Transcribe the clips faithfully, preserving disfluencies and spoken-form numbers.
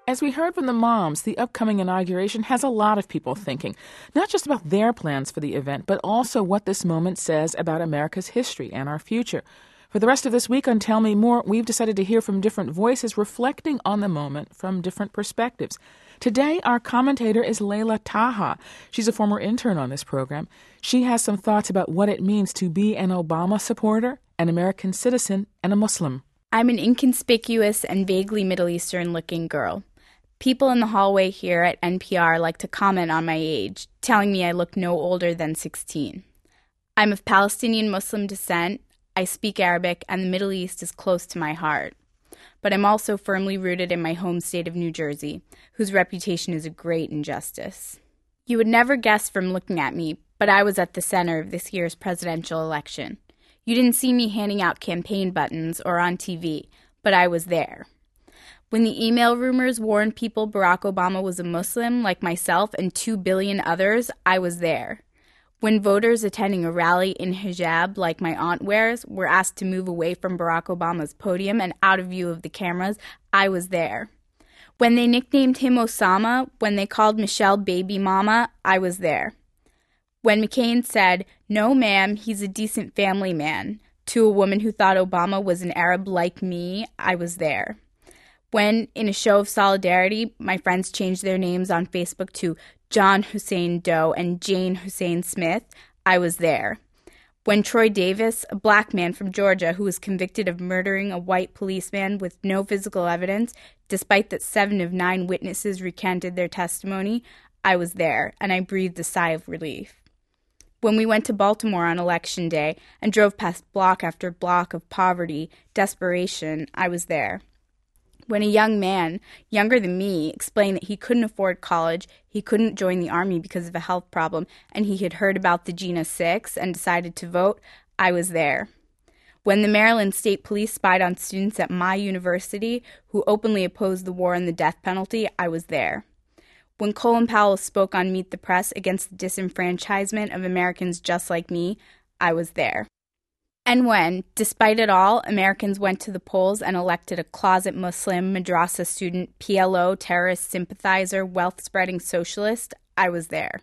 As we heard from the moms, the upcoming inauguration has a lot of people thinking, not just about their plans for the event, but also what this moment says about America's history and our future. For the rest of this week on Tell Me More, we've decided to hear from different voices reflecting on the moment from different perspectives. Today, our commentator is Layla Taha. She's a former intern on this program. She has some thoughts about what it means to be an Obama supporter, an American citizen, and a Muslim. I'm an inconspicuous and vaguely Middle Eastern-looking girl. People in the hallway here at N P R like to comment on my age, telling me I look no older than sixteen. I'm of Palestinian Muslim descent, I speak Arabic, and the Middle East is close to my heart. But I'm also firmly rooted in my home state of New Jersey, whose reputation is a great injustice. You would never guess from looking at me, but I was at the center of this year's presidential election. You didn't see me handing out campaign buttons or on T V, but I was there. When the email rumors warned people Barack Obama was a Muslim like myself and two billion others, I was there. When voters attending a rally in hijab like my aunt wears were asked to move away from Barack Obama's podium and out of view of the cameras, I was there. When they nicknamed him Osama, when they called Michelle baby mama, I was there. When McCain said, "No, ma'am, he's a decent family man," to a woman who thought Obama was an Arab like me, I was there. When, in a show of solidarity, my friends changed their names on Facebook to John Hussein Doe and Jane Hussein Smith, I was there. When Troy Davis, a black man from Georgia who was convicted of murdering a white policeman with no physical evidence, despite that seven of nine witnesses recanted their testimony, I was there, and I breathed a sigh of relief. When we went to Baltimore on Election Day and drove past block after block of poverty, desperation, I was there. When a young man, younger than me, explained that he couldn't afford college, he couldn't join the Army because of a health problem, and he had heard about the Gina six and decided to vote, I was there. When the Maryland State Police spied on students at my university who openly opposed the war and the death penalty, I was there. When Colin Powell spoke on Meet the Press against the disenfranchisement of Americans just like me, I was there. And when, despite it all, Americans went to the polls and elected a closet Muslim, madrasa student, P L O, terrorist sympathizer, wealth-spreading socialist, I was there.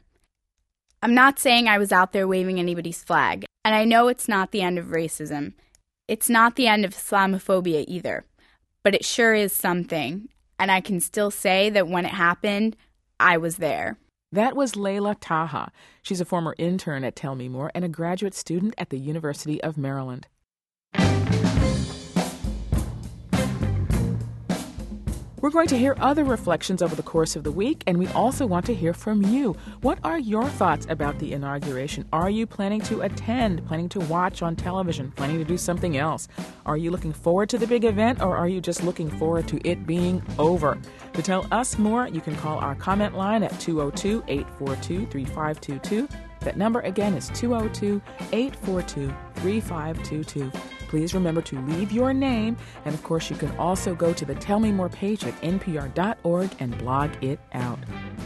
I'm not saying I was out there waving anybody's flag, and I know it's not the end of racism. It's not the end of Islamophobia either, but it sure is something, and I can still say that when it happened, I was there. That was Layla Taha. She's a former intern at Tell Me More and a graduate student at the University of Maryland. We're going to hear other reflections over the course of the week, and we also want to hear from you. What are your thoughts about the inauguration? Are you planning to attend, planning to watch on television, planning to do something else? Are you looking forward to the big event, or are you just looking forward to it being over? To tell us more, you can call our comment line at two oh two, eight four two, three five two two. That number again is two oh two, eight four two, three five two two. Please remember to leave your name, and of course you can also go to the Tell Me More page at N P R dot org and blog it out.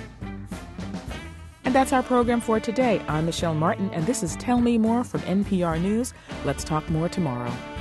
And that's our program for today. I'm Michelle Martin, and this is Tell Me More from N P R News. Let's talk more tomorrow.